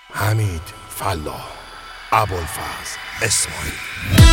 حمید فلاح، ابوالفضل اسماعیل.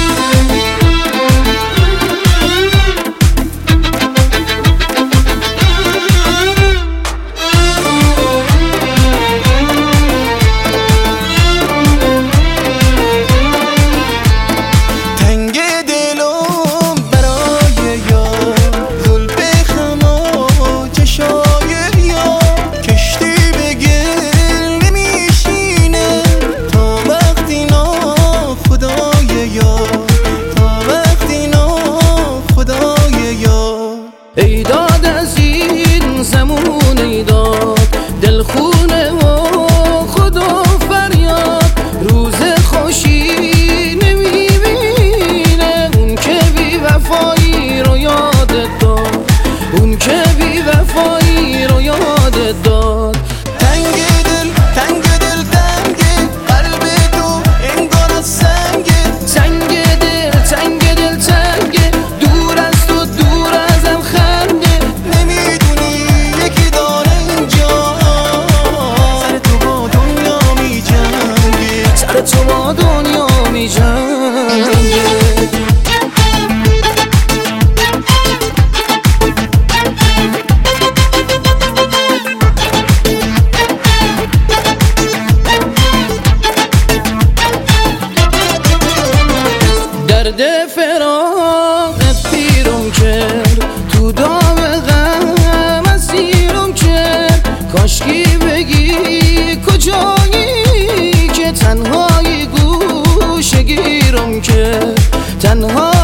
ای داد از این زمون، ای داد دل خونه و خدا فریاد. روز خوشی نمیبینه اون که بی وفایی رو یادت داد، اون که بی وفایی رو یادت داد. تنگ دل تنگ دل تنگ قلب تو انگار از سنگ، تنگ دل تنگ دل تنگ، دور از تو دور ازم خنده. نمیدونی یکی داره اینجا سر تو با دنیا می جنگه، سر تو با دنیا می جنگه. درد فراقت پیرم کرد، تو دام غم اسیرم کرد. کاشکی بگی کجایی که تنهایی گوشه گیرم کرد، تنها